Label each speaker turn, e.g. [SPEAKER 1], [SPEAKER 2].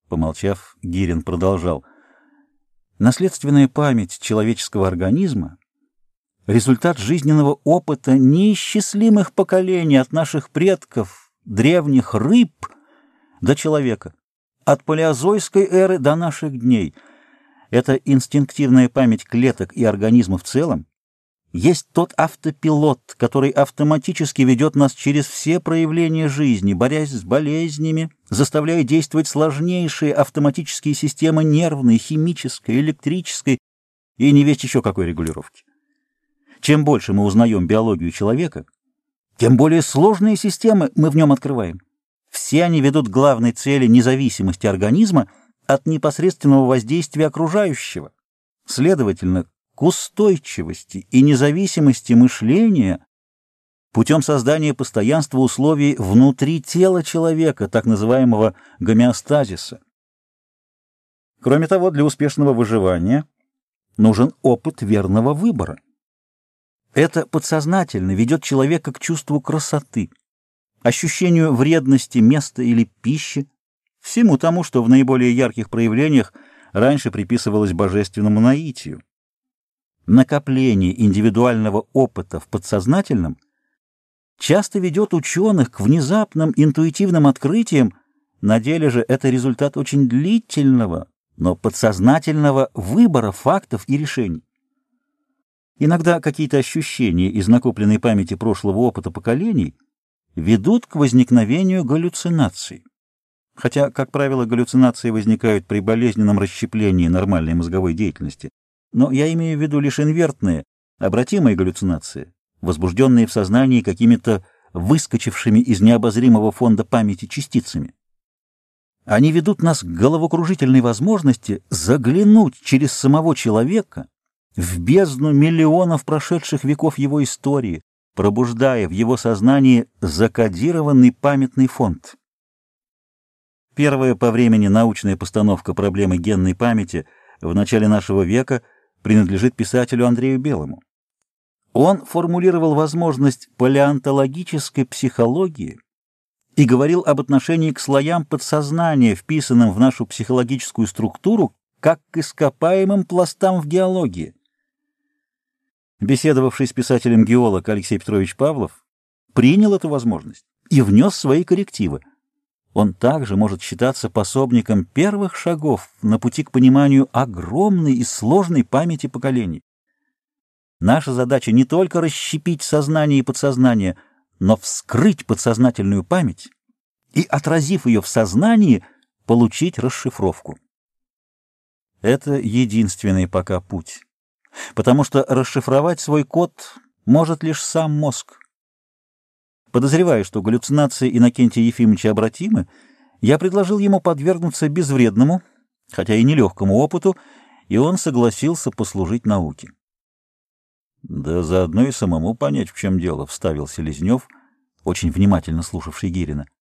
[SPEAKER 1] Помолчав, Гирин продолжал. Наследственная память человеческого организма — результат жизненного опыта неисчислимых поколений от наших предков, древних рыб до человека, от палеозойской эры до наших дней. Эта инстинктивная память клеток и организма в целом есть тот автопилот, который автоматически ведет нас через все проявления жизни, борясь с болезнями, заставляя действовать сложнейшие автоматические системы нервной, химической, электрической и не весть еще какой регулировки. Чем больше мы узнаем биологию человека, тем более сложные системы мы в нем открываем. Все они ведут к главной цели независимости организма от непосредственного воздействия окружающего. Следовательно, к устойчивости и независимости мышления путем создания постоянства условий внутри тела человека, так называемого гомеостазиса. Кроме того, для успешного выживания нужен опыт верного выбора. Это подсознательно ведет человека к чувству красоты, ощущению вредности места или пищи, всему тому, что в наиболее ярких проявлениях раньше приписывалось божественному наитию. Накопление индивидуального опыта в подсознательном часто ведет ученых к внезапным интуитивным открытиям, на деле же это результат очень длительного, но подсознательного выбора фактов и решений. Иногда какие-то ощущения из накопленной памяти прошлого опыта поколений ведут к возникновению галлюцинаций. Хотя, как правило, галлюцинации возникают при болезненном расщеплении нормальной мозговой деятельности. Но я имею в виду лишь инвертные, обратимые галлюцинации, возбужденные в сознании какими-то выскочившими из необозримого фонда памяти частицами. Они ведут нас к головокружительной возможности заглянуть через самого человека в бездну миллионов прошедших веков его истории, пробуждая в его сознании закодированный памятный фонд. Первая по времени научная постановка проблемы генной памяти в начале нашего века принадлежит писателю Андрею Белому. Он формулировал возможность палеонтологической психологии и говорил об отношении к слоям подсознания, вписанным в нашу психологическую структуру, как к ископаемым пластам в геологии. Беседовавший с писателем геолог Алексей Петрович Павлов принял эту возможность и внес свои коррективы. Он также может считаться пособником первых шагов на пути к пониманию огромной и сложной памяти поколений. Наша задача не только расщепить сознание и подсознание, но вскрыть подсознательную память и, отразив ее в сознании, получить расшифровку. Это единственный пока путь, потому что расшифровать свой код может лишь сам мозг. Подозревая, что галлюцинации Иннокентия Ефимовича обратимы, я предложил ему подвергнуться безвредному, хотя и нелегкому опыту, и он согласился послужить науке. «Да заодно и самому понять, в чем дело», — вставил Селезнев, очень внимательно слушавший Гирина.